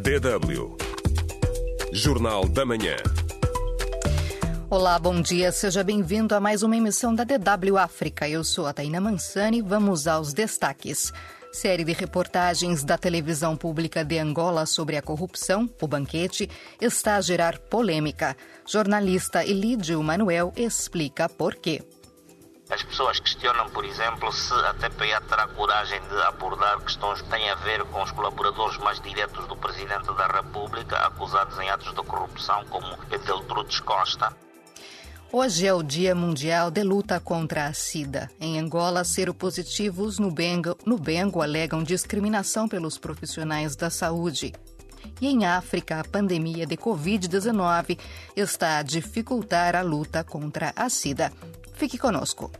DW Jornal da Manhã. Olá, bom dia. Seja bem-vindo a mais uma emissão da DW África. Eu sou a Taina Mansani. Vamos aos destaques. Série de reportagens da televisão pública de Angola sobre a corrupção, o banquete, está a gerar polêmica. Jornalista Elídio Manuel explica por quê. As pessoas questionam, por exemplo, se a TPA terá coragem de abordar questões que têm a ver com os colaboradores mais diretos do Presidente da República, acusados em atos de corrupção, como Edeltrudes Costa. Hoje é o Dia Mundial de Luta contra a SIDA. Em Angola, seropositivos no Bengo alegam discriminação pelos profissionais da saúde. E em África, a pandemia de Covid-19 está a dificultar a luta contra a SIDA. Fique conosco.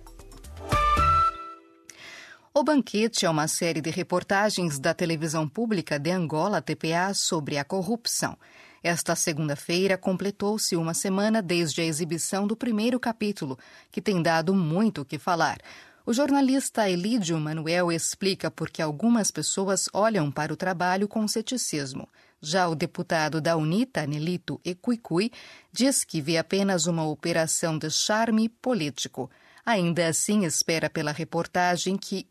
O Banquete é uma série de reportagens da televisão pública de Angola, TPA, sobre a corrupção. Esta segunda-feira completou-se uma semana desde a exibição do primeiro capítulo, que tem dado muito o que falar. O jornalista Elídio Manuel explica por que algumas pessoas olham para o trabalho com ceticismo. Já o deputado da UNITA, Nelito Ecuicui, diz que vê apenas uma operação de charme político. Ainda assim, espera pela reportagem que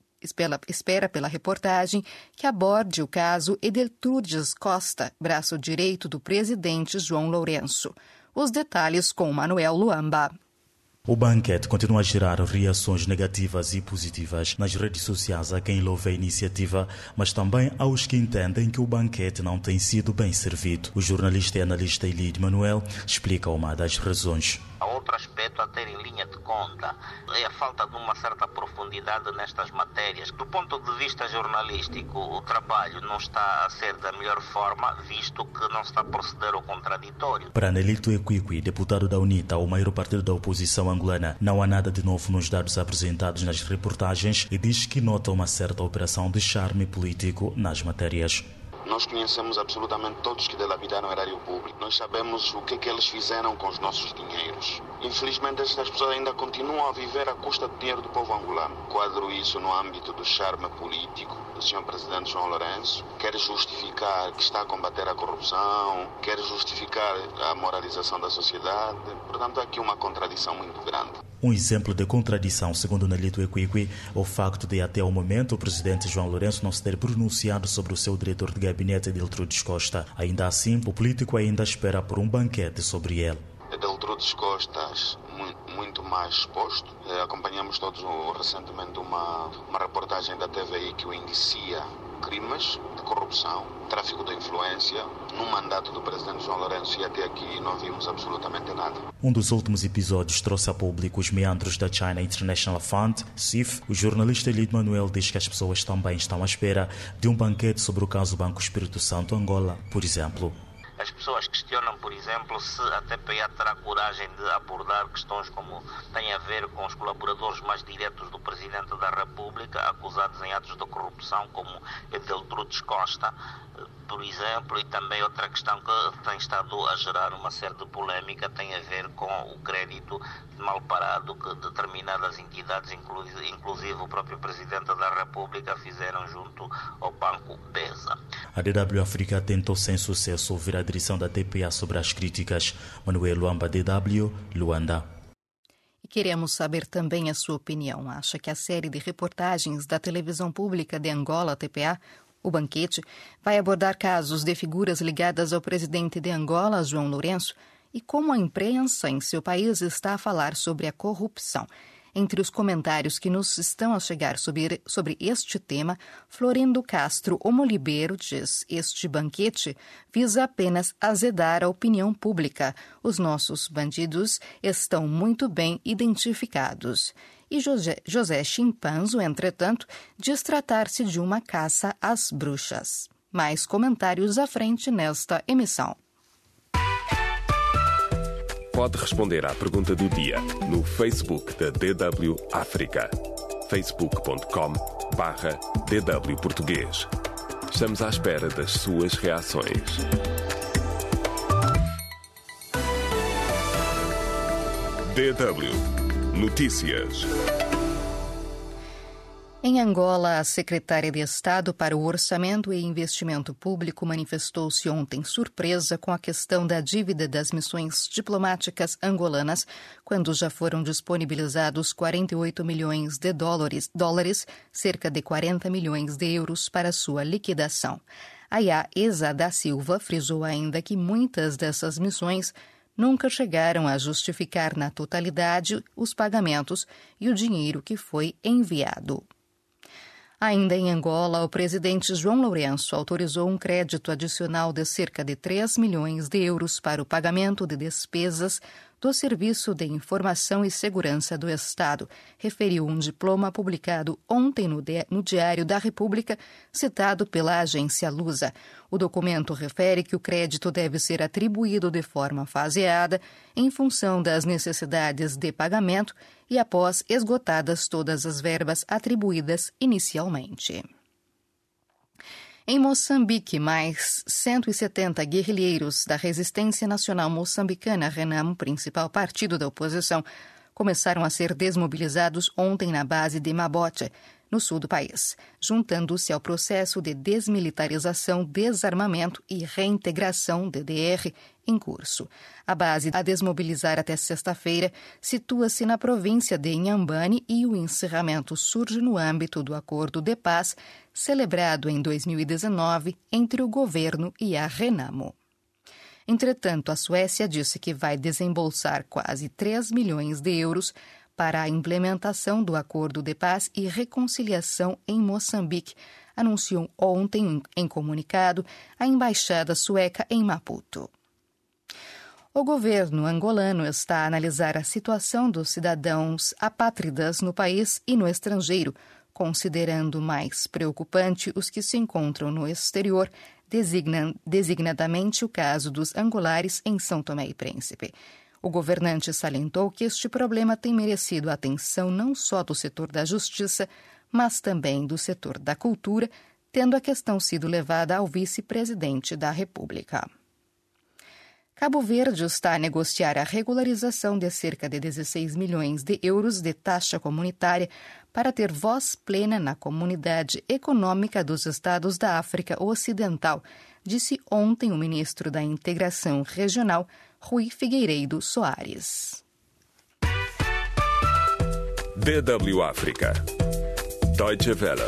aborde o caso Edeltrudes Costa, braço direito do presidente João Lourenço. Os detalhes com Manuel Luamba. O banquete continua a gerar reações negativas e positivas nas redes sociais a quem louva a iniciativa, mas também aos que entendem que o banquete não tem sido bem servido. O jornalista e analista Elídio Manuel explica uma das razões. Outro aspecto a ter em linha de conta é a falta de uma certa profundidade nestas matérias. Do ponto de vista jornalístico, o trabalho não está a ser da melhor forma, visto que não se está a proceder ao contraditório. Para Nelito Ecuicui, deputado da UNITA, o maior partido da oposição angolana, não há nada de novo nos dados apresentados nas reportagens e diz que nota uma certa operação de charme político nas matérias. Nós conhecemos absolutamente todos que dilapidaram o erário público. Nós sabemos o que eles fizeram com os nossos dinheiros. Infelizmente, estas pessoas ainda continuam a viver à custa do dinheiro do povo angolano. Quadro isso no âmbito do charme político do Sr. Presidente João Lourenço. Quer justificar que está a combater a corrupção, quer justificar a moralização da sociedade. Portanto, há aqui uma contradição muito grande. Um exemplo de contradição, segundo Nelito Ecuicui, é o facto de, até ao momento, o presidente João Lourenço não se ter pronunciado sobre o seu diretor de gabinete, Edeltrudes Costa. Ainda assim, o político ainda espera por um banquete sobre ele. Edeltrudes Costa, muito mais exposto. Acompanhamos todos recentemente uma reportagem da TVI que o indicia crimes de corrupção, tráfico de influência, no mandato do presidente João Lourenço, e até aqui não vimos absolutamente nada. Um dos últimos episódios trouxe a público os meandros da China International Fund, CIF. O jornalista Elídio Manuel diz que as pessoas também estão à espera de um banquete sobre o caso Banco Espírito Santo Angola, por exemplo. As pessoas questionam, por exemplo, se a TPA terá coragem de abordar questões como têm a ver com os colaboradores mais diretos do Presidente da República, acusados em atos de corrupção, como Edeltrudes Costa, por exemplo, e também outra questão que tem estado a gerar uma certa polémica tem a ver com o crédito mal parado que determinadas entidades, inclusive o próprio Presidente da República, fizeram junto ao Banco BESA. A DW África tentou sem sucesso ouvir a direção da TPA sobre as críticas. Manuel Luamba, DW, Luanda. E queremos saber também a sua opinião. Acha que a série de reportagens da televisão pública de Angola, TPA, o Banquete, vai abordar casos de figuras ligadas ao presidente de Angola, João Lourenço, e como a imprensa em seu país está a falar sobre a corrupção? Entre os comentários que nos estão a chegar sobre este tema, Florindo Castro Omolibeiro diz: este banquete visa apenas azedar a opinião pública. Os nossos bandidos estão muito bem identificados. E José Chimpanzo, entretanto, diz tratar-se de uma caça às bruxas. Mais comentários à frente nesta emissão. Pode responder à pergunta do dia no Facebook da DW África. facebook.com/DW Português. Estamos à espera das suas reações. DW Notícias. Em Angola, a secretária de Estado para o Orçamento e Investimento Público manifestou-se ontem surpresa com a questão da dívida das missões diplomáticas angolanas, quando já foram disponibilizados 48 milhões de dólares, cerca de 40 milhões de euros para sua liquidação. A Eza da Silva frisou ainda que muitas dessas missões nunca chegaram a justificar na totalidade os pagamentos e o dinheiro que foi enviado. Ainda em Angola, o presidente João Lourenço autorizou um crédito adicional de cerca de 3 milhões de euros para o pagamento de despesas do Serviço de Informação e Segurança do Estado, referiu um diploma publicado ontem no Diário da República, citado pela agência Lusa. O documento refere que o crédito deve ser atribuído de forma faseada em função das necessidades de pagamento e após esgotadas todas as verbas atribuídas inicialmente. Em Moçambique, mais 170 guerrilheiros da Resistência Nacional Moçambicana, RENAMO, principal partido da oposição, começaram a ser desmobilizados ontem na base de Mabote, no sul do país, juntando-se ao processo de desmilitarização, desarmamento e reintegração DDR em curso. A base a desmobilizar até sexta-feira situa-se na província de Inhambane e o encerramento surge no âmbito do Acordo de Paz, celebrado em 2019 entre o governo e a RENAMO. Entretanto, a Suécia disse que vai desembolsar quase 3 milhões de euros para a implementação do Acordo de Paz e Reconciliação em Moçambique, anunciou ontem em comunicado a Embaixada Sueca em Maputo. O governo angolano está a analisar a situação dos cidadãos apátridas no país e no estrangeiro, considerando mais preocupante os que se encontram no exterior, designadamente o caso dos angolares em São Tomé e Príncipe. O governante salientou que este problema tem merecido a atenção não só do setor da justiça, mas também do setor da cultura, tendo a questão sido levada ao vice-presidente da República. Cabo Verde está a negociar a regularização de cerca de 16 milhões de euros de taxa comunitária para ter voz plena na Comunidade Econômica dos Estados da África Ocidental, disse ontem o ministro da Integração Regional, Rui Figueiredo Soares. DW África. Deutsche Welle.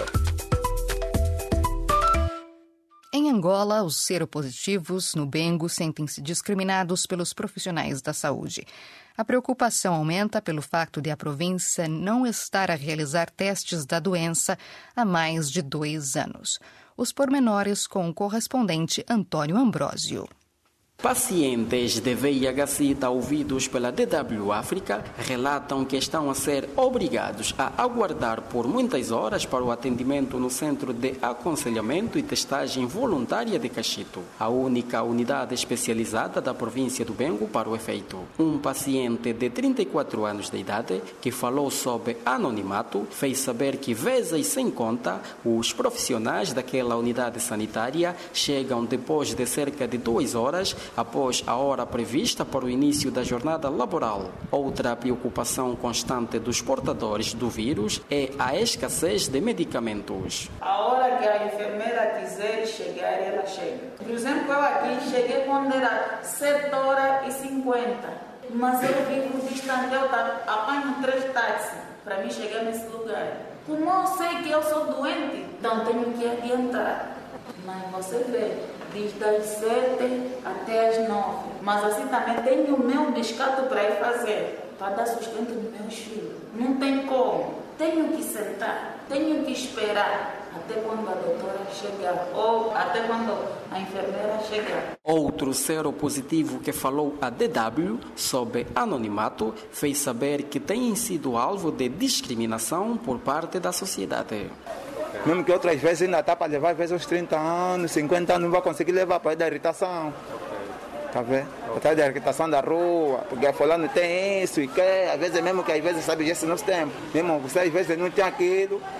Em Angola, os seropositivos no Bengo sentem-se discriminados pelos profissionais da saúde. A preocupação aumenta pelo fato de a província não estar a realizar testes da doença há mais de 2 anos. Os pormenores com o correspondente Antônio Ambrósio. Pacientes de VIH-Sida ouvidos pela DW África relatam que estão a ser obrigados a aguardar por muitas horas para o atendimento no Centro de Aconselhamento e Testagem Voluntária de Cachito, a única unidade especializada da província do Bengo para o efeito. Um paciente de 34 anos de idade, que falou sob anonimato, fez saber que, vezes sem conta, os profissionais daquela unidade sanitária chegam depois de cerca de 2 horas após a hora prevista para o início da jornada laboral. Outra preocupação constante dos portadores do vírus é a escassez de medicamentos. A hora que a enfermeira quiser chegar, ela chega. Por exemplo, eu aqui cheguei quando era 7h50, mas eu vivo distante, eu apanho 3 táxis para mim chegar nesse lugar. Como eu sei que eu sou doente, então tenho que adiantar. Mas você vê, diz das 7 até as 9. Mas assim também tenho o meu biscato para ir fazer, para dar sustento aos meus filhos. Não tem como. Tenho que sentar, tenho que esperar até quando a doutora chegar ou até quando a enfermeira chegar. Outro seropositivo que falou a DW sob anonimato fez saber que têm sido alvo de discriminação por parte da sociedade. Mesmo que outras vezes ainda está para levar, às vezes uns 30 anos, 50 anos, não vai conseguir levar para ir da irritação. Está vendo? Para da irritação da rua, porque fulano tem isso e quer, às vezes mesmo que às vezes sabe disso nos tempos. Mesmo você às vezes não tem aquilo,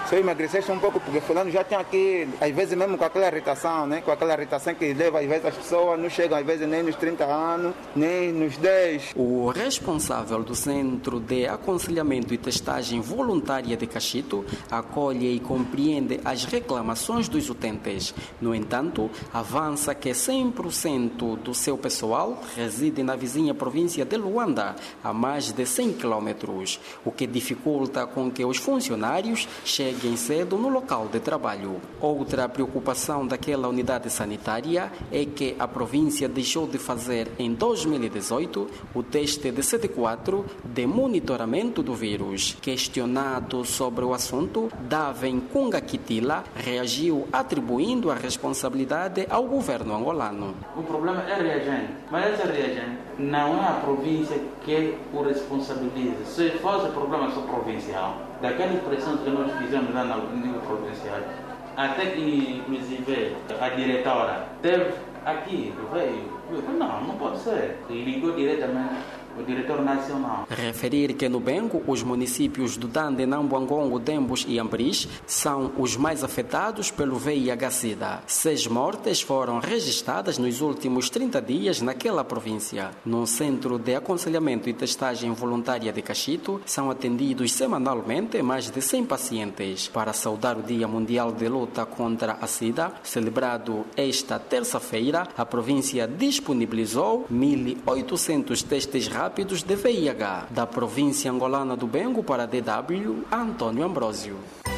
Se eu emagrecesse um pouco, porque fulano já tinha aquilo. Às vezes mesmo com aquela irritação, né? Com aquela irritação que leva, às vezes as pessoas não chegam, às vezes nem nos 30 anos, nem nos 10. O responsável do Centro de Aconselhamento e Testagem Voluntária de Cachito acolhe e compreende as reclamações dos utentes. No entanto, avança que 100% do seu pessoal reside na vizinha província de Luanda, a mais de 100 quilômetros, o que dificulta com que os funcionários cheguem cedo no local de trabalho. Outra preocupação daquela unidade sanitária é que a província deixou de fazer em 2018 o teste de CD4 de monitoramento do vírus. Questionado sobre o assunto, Daven Kungakitila reagiu atribuindo a responsabilidade ao governo angolano. O problema é reagente, mas esse reagente não é a província que o responsabiliza. Se fosse problema só provincial, daquela impressão que nós fizemos lá no nível provincial, até que inclusive a diretora teve aqui, veio, não pode ser, e ligou diretamente o diretor nacional. Referir que no Bengo, os municípios do Dande, Nambuangongo, Dembos e Ambris são os mais afetados pelo VIH-Sida. 6 mortes foram registradas nos últimos 30 dias naquela província. No Centro de Aconselhamento e Testagem Voluntária de Cachito, são atendidos semanalmente mais de 100 pacientes. Para saudar o Dia Mundial de Luta contra a Sida, celebrado esta terça-feira, a província disponibilizou 1.800 testes rápidos de VIH. Da província angolana do Bengo para a DW, Antônio Ambrosio.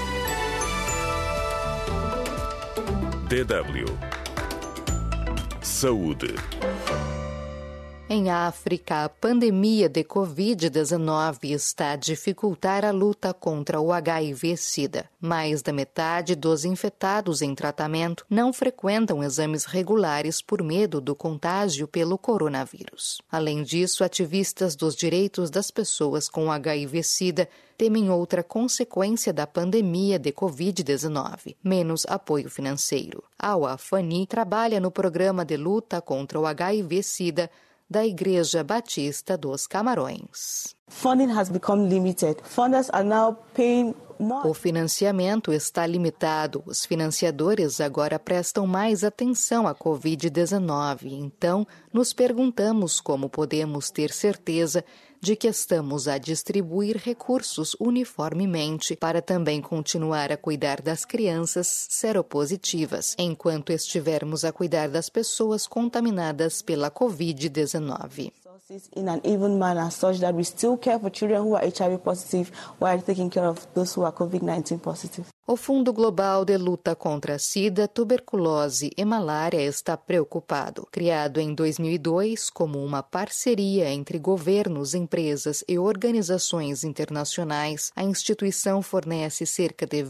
DW Saúde. Em África, a pandemia de Covid-19 está a dificultar a luta contra o HIV-Sida. Mais da metade dos infectados em tratamento não frequentam exames regulares por medo do contágio pelo coronavírus. Além disso, ativistas dos direitos das pessoas com HIV-Sida temem outra consequência da pandemia de Covid-19, menos apoio financeiro. A Wafani trabalha no programa de luta contra o HIV-Sida da Igreja Batista dos Camarões. O financiamento está limitado. Os financiadores agora prestam mais atenção à Covid-19. Então, nos perguntamos como podemos ter certeza de que estamos a distribuir recursos uniformemente para também continuar a cuidar das crianças seropositivas, enquanto estivermos a cuidar das pessoas contaminadas pela Covid-19. In an even manner, such that we still care for children who are HIV positive while taking care of those who are COVID-19 positive. O Fundo Global de Luta contra a Sida, Tuberculose e Malária está preocupado. Criado em 2002 como uma parceria entre governos, empresas e organizações internacionais, a instituição fornece cerca de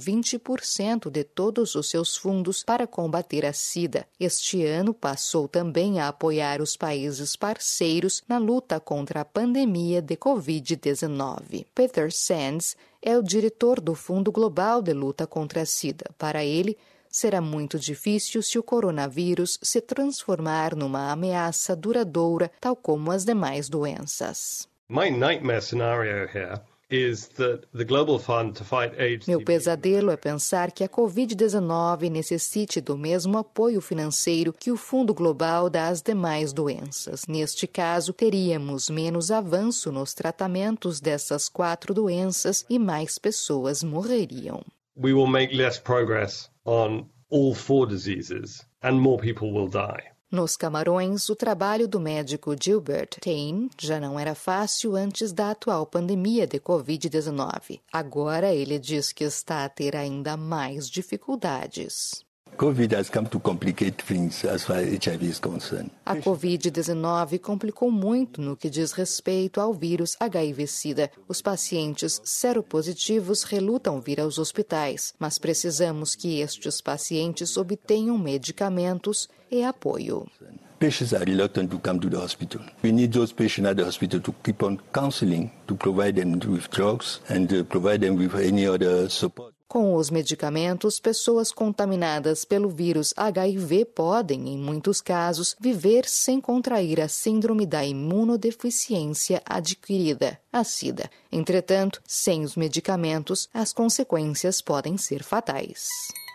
20% de todos os seus fundos para combater a Sida. Este ano passou também a apoiar os países parceiros na luta contra a pandemia de Covid-19. Peter Sands é o diretor do Fundo Global de Luta contra a Sida. Para ele, será muito difícil se o coronavírus se transformar numa ameaça duradoura, tal como as demais doenças. My nightmare scenario here is that the Global Fund to Fight AIDS. Meu pesadelo é pensar que a Covid-19 necessite do mesmo apoio financeiro que o Fundo Global dá às demais doenças. Neste caso, teríamos menos avanço nos tratamentos dessas 4 doenças e mais pessoas morreriam. We will make less progress on all 4 diseases and more people will die. Nos Camarões, o trabalho do médico Gilbert Tain já não era fácil antes da atual pandemia de Covid-19. Agora ele diz que está a ter ainda mais dificuldades. COVID has come to complicate things as far as HIV is concerned. A Covid-19 complicou muito no que diz respeito ao vírus HIV-Sida. Os pacientes seropositivos relutam vir aos hospitais, mas precisamos que estes pacientes obtenham medicamentos e apoio. Patients are reluctant to come to the hospital. We need those patients at the hospital to keep on counseling, to provide them with drugs and provide them with any other support. Com os medicamentos, pessoas contaminadas pelo vírus HIV podem, em muitos casos, viver sem contrair a síndrome da imunodeficiência adquirida, a SIDA. Entretanto, sem os medicamentos, as consequências podem ser fatais.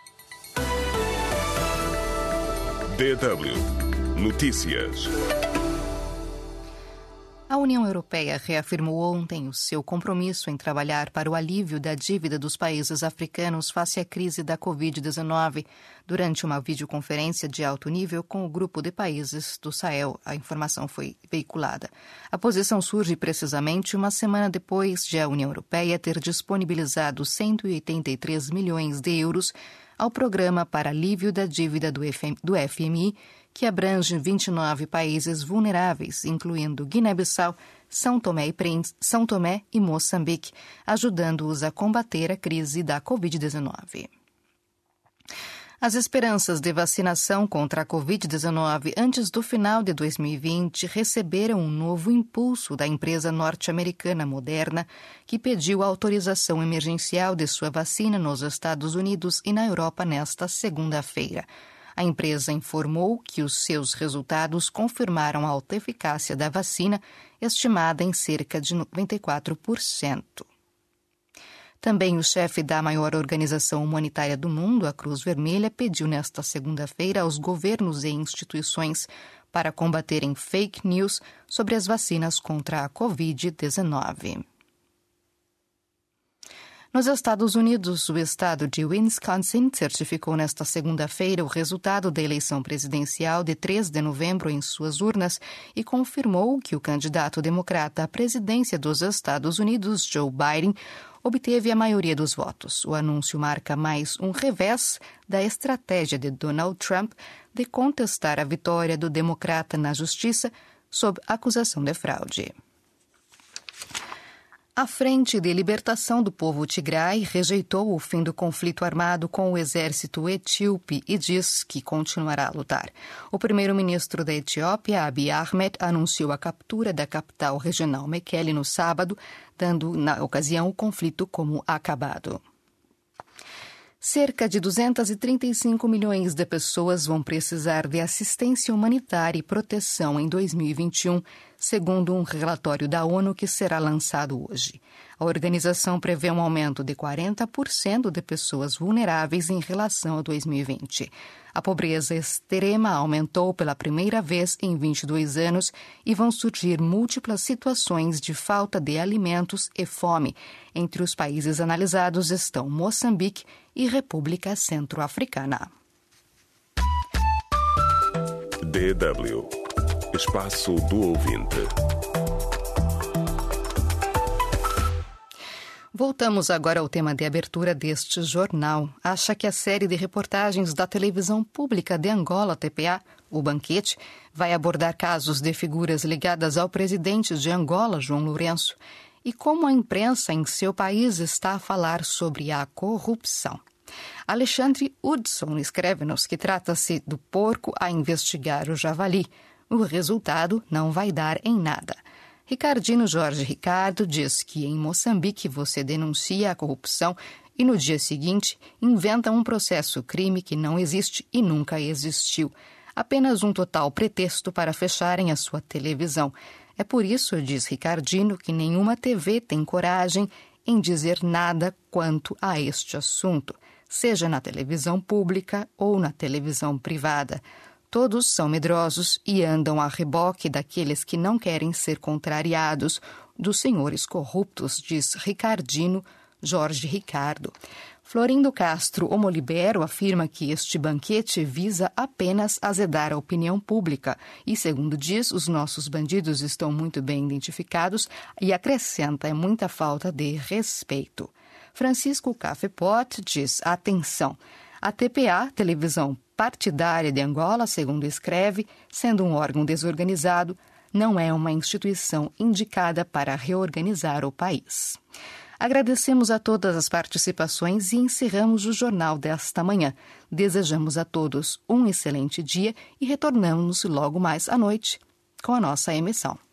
DW Notícias. A União Europeia reafirmou ontem o seu compromisso em trabalhar para o alívio da dívida dos países africanos face à crise da Covid-19 durante uma videoconferência de alto nível com o grupo de países do Sahel. A informação foi veiculada. A posição surge precisamente uma semana depois de a União Europeia ter disponibilizado 183 milhões de euros ao Programa para Alívio da Dívida do FMI, que abrange 29 países vulneráveis, incluindo Guiné-Bissau, São Tomé e Moçambique, ajudando-os a combater a crise da Covid-19. As esperanças de vacinação contra a Covid-19 antes do final de 2020 receberam um novo impulso da empresa norte-americana Moderna, que pediu a autorização emergencial de sua vacina nos Estados Unidos e na Europa nesta segunda-feira. A empresa informou que os seus resultados confirmaram a alta eficácia da vacina, estimada em cerca de 94%. Também o chefe da maior organização humanitária do mundo, a Cruz Vermelha, pediu nesta segunda-feira aos governos e instituições para combaterem fake news sobre as vacinas contra a Covid-19. Nos Estados Unidos, o estado de Wisconsin certificou nesta segunda-feira o resultado da eleição presidencial de 3 de novembro em suas urnas e confirmou que o candidato democrata à presidência dos Estados Unidos, Joe Biden, obteve a maioria dos votos. O anúncio marca mais um revés da estratégia de Donald Trump de contestar a vitória do democrata na justiça sob acusação de fraude. A Frente de Libertação do Povo Tigray rejeitou o fim do conflito armado com o exército etíope e diz que continuará a lutar. O primeiro-ministro da Etiópia, Abiy Ahmed, anunciou a captura da capital regional Mekele no sábado, dando, na ocasião, o conflito como acabado. Cerca de 235 milhões de pessoas vão precisar de assistência humanitária e proteção em 2021, segundo um relatório da ONU que será lançado hoje. A organização prevê um aumento de 40% de pessoas vulneráveis em relação a 2020. A pobreza extrema aumentou pela primeira vez em 22 anos e vão surgir múltiplas situações de falta de alimentos e fome. Entre os países analisados estão Moçambique e República Centro-Africana. DW Espaço do Ouvinte. Voltamos agora ao tema de abertura deste jornal. Acha que a série de reportagens da televisão pública de Angola, TPA, O Banquete, vai abordar casos de figuras ligadas ao presidente de Angola, João Lourenço? E como a imprensa em seu país está a falar sobre a corrupção? Alexandre Hudson escreve-nos que trata-se do porco a investigar o javali. O resultado não vai dar em nada. Ricardino Jorge Ricardo diz que em Moçambique você denuncia a corrupção e no dia seguinte inventa um processo-crime que não existe e nunca existiu. Apenas um total pretexto para fecharem a sua televisão. É por isso, diz Ricardino, que nenhuma TV tem coragem em dizer nada quanto a este assunto, seja na televisão pública ou na televisão privada. Todos são medrosos e andam a reboque daqueles que não querem ser contrariados, dos senhores corruptos, diz Ricardino Jorge Ricardo. Florindo Castro Homolibero afirma que este banquete visa apenas azedar a opinião pública e, segundo diz, os nossos bandidos estão muito bem identificados e acrescenta muita falta de respeito. Francisco Cafepot diz, atenção, a TPA, televisão partidária de Angola, segundo escreve, sendo um órgão desorganizado, não é uma instituição indicada para reorganizar o país. Agradecemos a todas as participações e encerramos o jornal desta manhã. Desejamos a todos um excelente dia e retornamos logo mais à noite com a nossa emissão.